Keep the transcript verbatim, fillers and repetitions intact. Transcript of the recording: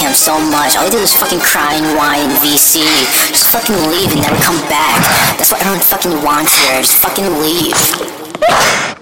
him so much. All he did was fucking cry and whine in V C. Just fucking leave and never come back. That's what everyone fucking wants here. Just fucking leave.